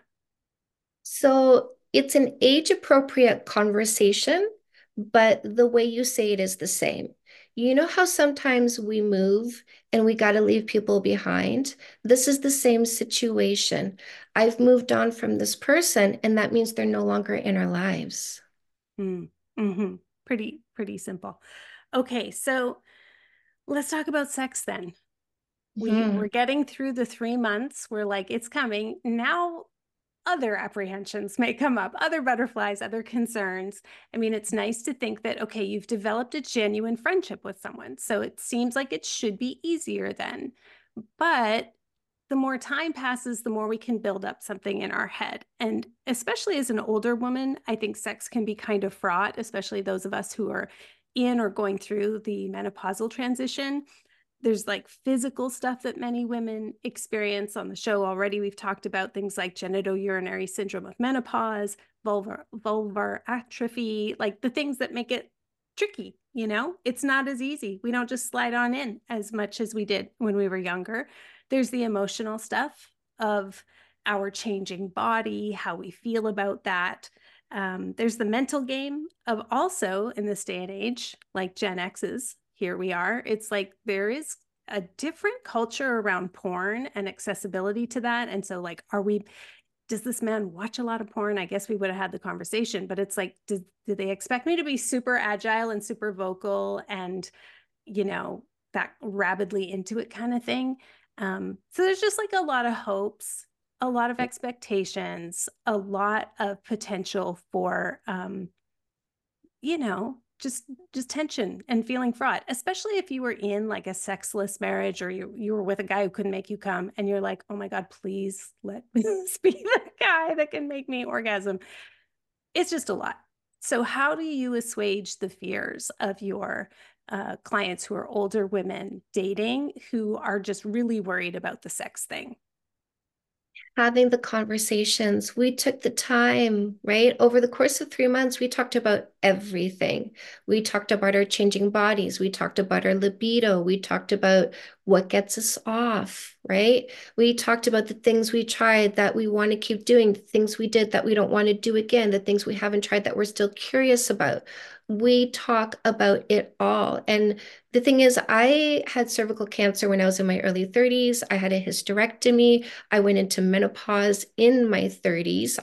So it's an age-appropriate conversation, but the way you say it is the same. You know how sometimes we move and we got to leave people behind? This is the same situation. I've moved on from this person, and that means they're no longer in our lives. Mm, hmm. Pretty simple. Okay, so let's talk about sex then. We're Mhm. getting through the 3 months. We're like, it's coming. Now other apprehensions may come up, other butterflies, other concerns. I mean, it's nice to think that, okay, you've developed a genuine friendship with someone. So it seems like it should be easier then. But the more time passes, the more we can build up something in our head. And especially as an older woman, I think sex can be kind of fraught, especially those of us who are in or going through the menopausal transition. There's like physical stuff that many women experience. On the show already. We've talked about things like genitourinary syndrome of menopause, vulvar atrophy, like the things that make it tricky. It's not as easy. We don't just slide on in as much as we did when we were younger. There's the emotional stuff of our changing body, how we feel about that. There's the mental game of also in this day and age, like Gen X's, here we are. It's like there is a different culture around porn and accessibility to that. And so, like, does this man watch a lot of porn? I guess we would have had the conversation, but it's like, do they expect me to be super agile and super vocal and, you know, that rabidly into it kind of thing? So there's just like a lot of hopes, a lot of expectations, a lot of potential for, just tension and feeling fraught, especially if you were in like a sexless marriage or you were with a guy who couldn't make you come and you're like, oh my God, please let this be the guy that can make me orgasm. It's just a lot. So, how do you assuage the fears of your clients who are older women dating who are just really worried about the sex thing? Having the conversations. We took the time, right? Over the course of 3 months, we talked about everything. We talked about our changing bodies. We talked about our libido. We talked about what gets us off, right? We talked about the things we tried that we want to keep doing, the things we did that we don't want to do again, the things we haven't tried that we're still curious about. We talk about it all. And the thing is, I had cervical cancer when I was in my early 30s. I had a hysterectomy. I went into menopause in my 30s.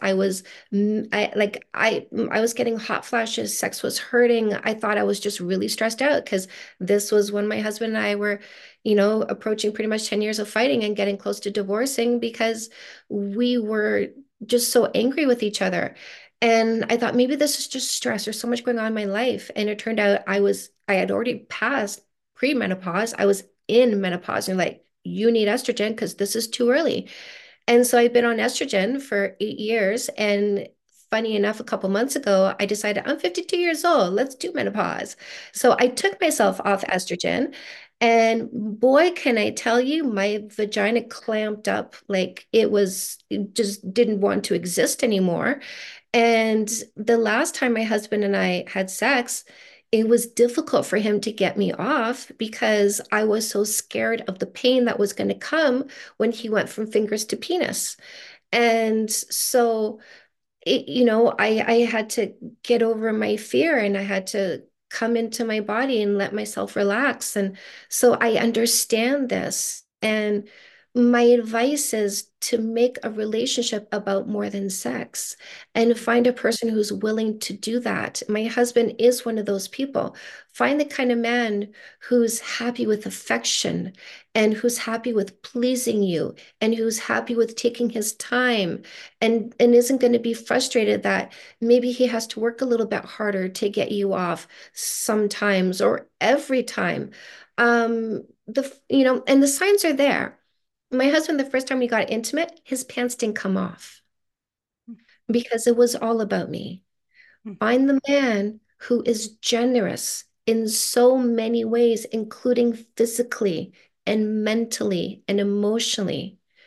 I was getting hot flashes, sex was hurting. I thought I was just really stressed out because this was when my husband and I were, approaching pretty much 10 years of fighting and getting close to divorcing because we were just so angry with each other. And I thought maybe this is just stress. There's so much going on in my life. And it turned out I had already passed premenopause. I was in menopause and like, you need estrogen because this is too early. And so I've been on estrogen for 8 years. And funny enough, a couple months ago, I decided I'm 52 years old. Let's do menopause. So I took myself off estrogen. And boy, can I tell you, my vagina clamped up like it just didn't want to exist anymore. And the last time my husband and I had sex, it was difficult for him to get me off because I was so scared of the pain that was going to come when he went from fingers to penis. And so, I had to get over my fear and I had to come into my body and let myself relax. And so I understand this. And my advice is to make a relationship about more than sex and find a person who's willing to do that. My husband is one of those people. Find the kind of man who's happy with affection and who's happy with pleasing you and who's happy with taking his time and isn't going to be frustrated that maybe he has to work a little bit harder to get you off sometimes or every time. And the signs are there. My husband, the first time we got intimate, his pants didn't come off because it was all about me. Find the man who is generous in so many ways, including physically and mentally and emotionally.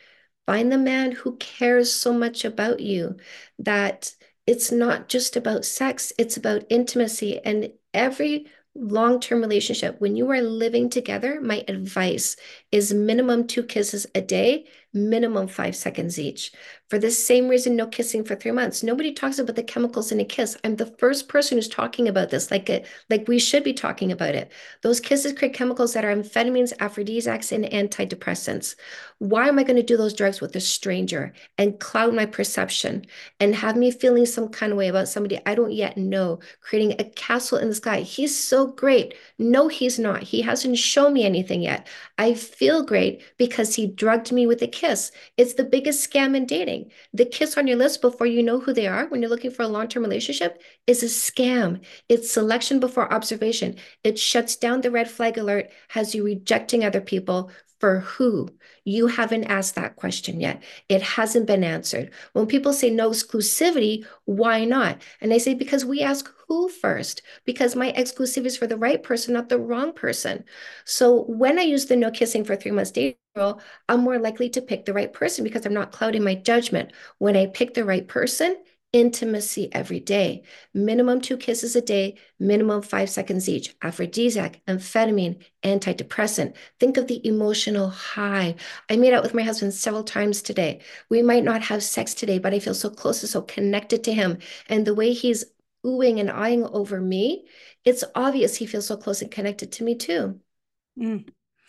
Find the man who cares so much about you that it's not just about sex, it's about intimacy. And every long-term relationship, when you are living together, my advice is minimum 2 kisses a day, minimum 5 seconds each. For the same reason, no kissing for 3 months. Nobody talks about the chemicals in a kiss. I'm the first person who's talking about this, like we should be talking about it. Those kisses create chemicals that are amphetamines, aphrodisiacs, and antidepressants. Why am I going to do those drugs with a stranger and cloud my perception and have me feeling some kind of way about somebody I don't yet know, creating a castle in the sky? He's so great. No, he's not. He hasn't shown me anything yet. I feel great because he drugged me with a kiss. It's the biggest scam in dating. The kiss on your list before you know who they are when you're looking for a long-term relationship is a scam. It's selection before observation. It shuts down the red flag alert, has you rejecting other people for who? You haven't asked that question yet. It hasn't been answered. When people say no exclusivity, why not? And I say, because we ask who first, because my exclusivity is for the right person, not the wrong person. So when I use the no kissing for 3 months dating rule, I'm more likely to pick the right person because I'm not clouding my judgment. When I pick the right person, intimacy every day, minimum 2 kisses a day, minimum 5 seconds each, aphrodisiac, amphetamine, antidepressant. Think of the emotional high. I made out with my husband several times today. We might not have sex today, but I feel so close and so connected to him. And the way he's oohing and eyeing over me, it's obvious he feels so close and connected to me too. Mm.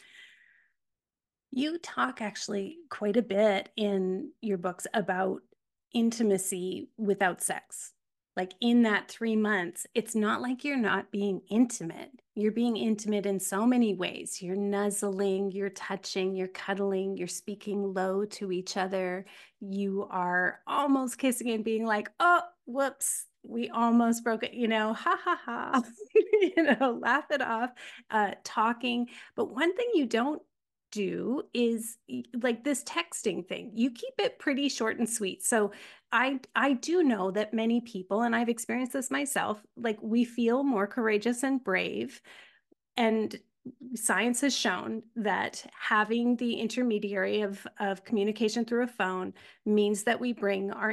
You talk actually quite a bit in your books about intimacy without sex. Like in that 3 months, it's not like you're not being intimate. You're being intimate in so many ways. You're nuzzling, you're touching, you're cuddling, you're speaking low to each other. You are almost kissing and being like, oh, whoops, we almost broke it, ha ha ha, laugh it off, talking. But one thing you don't do is like this texting thing. You keep it pretty short and sweet. So I do know that many people, and I've experienced this myself, like we feel more courageous and brave. And science has shown that having the intermediary of communication through a phone means that we bring our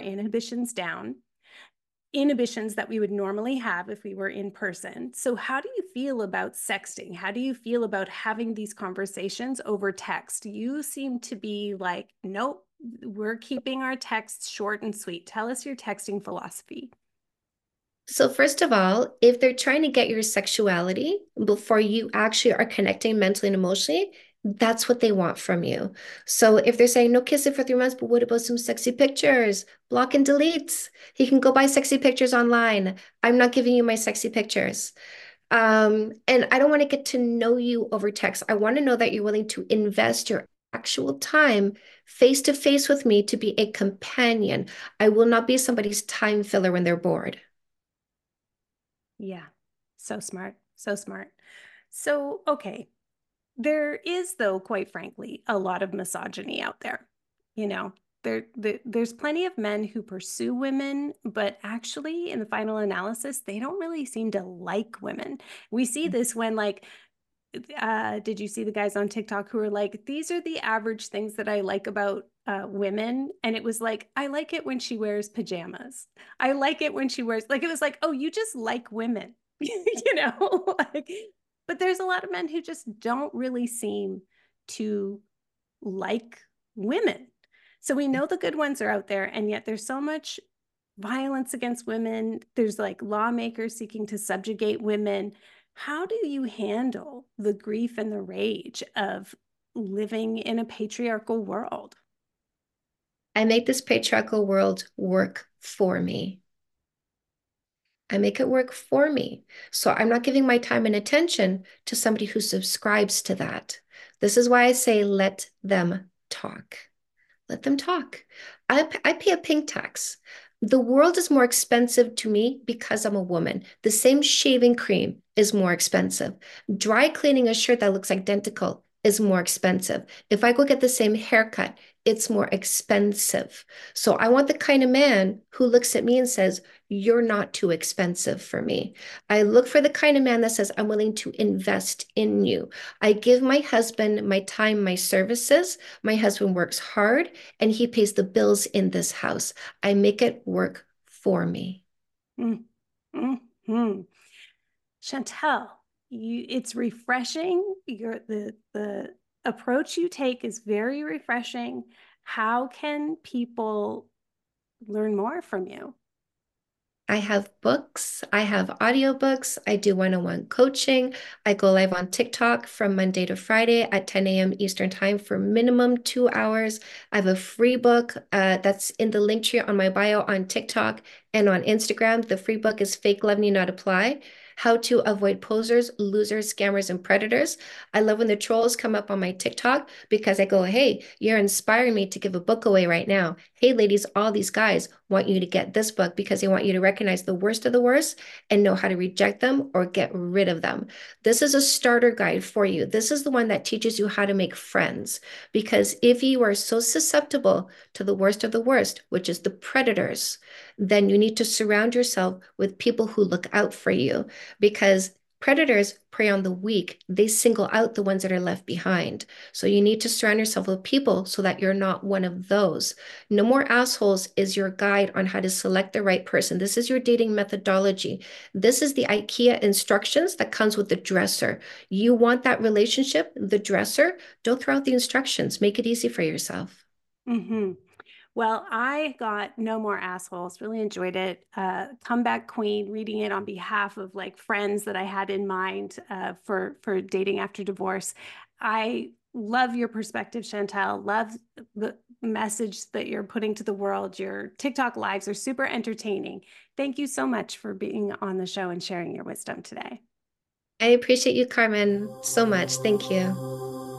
inhibitions that we would normally have if we were in person. So how do you feel about sexting? How do you feel about having these conversations over text? You seem to be like, nope, we're keeping our texts short and sweet. Tell us your texting philosophy. So, first of all, if they're trying to get your sexuality before you actually are connecting mentally and emotionally, that's what they want from you. So, if they're saying no kissing for 3 months, but what about some sexy pictures? Block and delete. He can go buy sexy pictures online. I'm not giving you my sexy pictures. And I don't want to get to know you over text. I want to know that you're willing to invest your actual time face to face with me to be a companion. I will not be somebody's time filler when they're bored. Yeah, so smart, so smart. So, okay, there is, though, quite frankly, a lot of misogyny out there. You know, there's plenty of men who pursue women, but actually, in the final analysis, they don't really seem to like women. We see this when, like, did you see the guys on TikTok who are like, these are the average things that I like about women? And it was like, I like it when she wears pajamas. I like it when she wears, like, it was like, oh, you just like women, like, but there's a lot of men who just don't really seem to like women. So we know the good ones are out there, and yet there's so much violence against women. There's like lawmakers seeking to subjugate women. How do you handle the grief and the rage of living in a patriarchal world? I make this patriarchal world work for me. I make it work for me. So I'm not giving my time and attention to somebody who subscribes to that. This is why I say let them talk. Let them talk. I pay a pink tax. The world is more expensive to me because I'm a woman. The same shaving cream is more expensive. Dry cleaning a shirt that looks identical is more expensive. If I go get the same haircut, it's more expensive. So I want the kind of man who looks at me and says, you're not too expensive for me. I look for the kind of man that says, I'm willing to invest in you. I give my husband my time, my services. My husband works hard and he pays the bills in this house. I make it work for me. Mm-hmm. Chantel, it's refreshing. The approach you take is very refreshing. How can people learn more from you? I have books, I have audiobooks, I do one-on-one coaching. I go live on TikTok from Monday to Friday at 10 a.m. Eastern time for minimum 2 hours. I have a free book that's in the link tree on my bio on TikTok and on Instagram. The free book is Fake Love Need Not Apply: How to Avoid Posers, Losers, Scammers, and Predators. I love when the trolls come up on my TikTok because I go, hey, you're inspiring me to give a book away right now. Hey, ladies, all these guys want you to get this book because they want you to recognize the worst of the worst and know how to reject them or get rid of them. This is a starter guide for you. This is the one that teaches you how to make friends, because if you are so susceptible to the worst of the worst, which is the predators, then you need to surround yourself with people who look out for you, because predators prey on the weak. They single out the ones that are left behind. So you need to surround yourself with people so that you're not one of those. No More Assholes is your guide on how to select the right person. This is your dating methodology. This is the IKEA instructions that comes with the dresser. You want that relationship, the dresser, don't throw out the instructions. Make it easy for yourself. Mm-hmm. Well, I got No More Assholes, really enjoyed it. Comeback Queen, reading it on behalf of like friends that I had in mind for dating after divorce. I love your perspective, Chantel. Love the message that you're putting to the world. Your TikTok lives are super entertaining. Thank you so much for being on the show and sharing your wisdom today. I appreciate you, Carmen, so much. Thank you.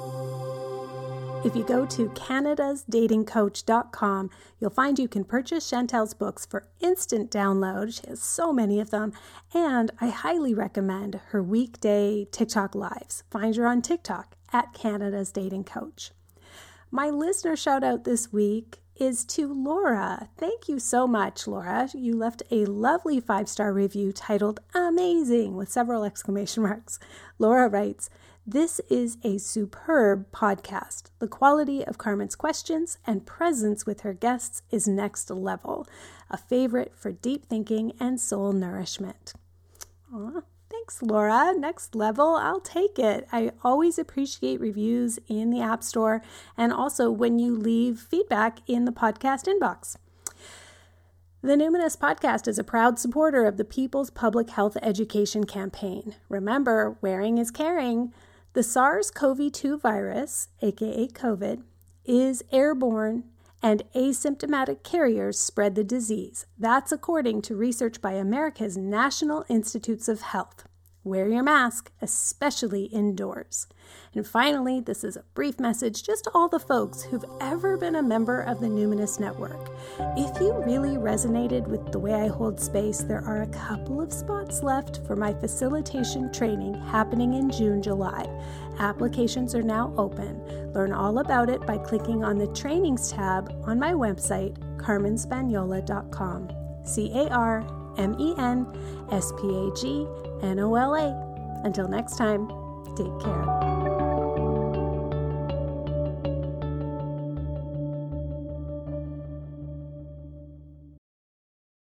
If you go to canadasdatingcoach.com, you'll find you can purchase Chantel's books for instant download. She has so many of them. And I highly recommend her weekday TikTok lives. Find her on TikTok at Canada's Dating Coach. My listener shout out this week is to Laura. Thank you so much, Laura. You left a lovely 5-star review titled Amazing with several exclamation marks. Laura writes, "This is a superb podcast. The quality of Carmen's questions and presence with her guests is next level. A favorite for deep thinking and soul nourishment." Aw, thanks, Laura. Next level, I'll take it. I always appreciate reviews in the App Store and also when you leave feedback in the podcast inbox. The Numinous Podcast is a proud supporter of the People's Public Health Education Campaign. Remember, wearing is caring. The SARS-CoV-2 virus, aka COVID, is airborne and asymptomatic carriers spread the disease. That's according to research by America's National Institutes of Health. Wear your mask, especially indoors. And finally, this is a brief message just to all the folks who've ever been a member of the Numinous Network. If you really resonated with the way I hold space, there are a couple of spots left for my facilitation training happening in June, July. Applications are now open. Learn all about it by clicking on the Trainings tab on my website, carmenspanyola.com. CarmenSpagnola. Until next time, take care.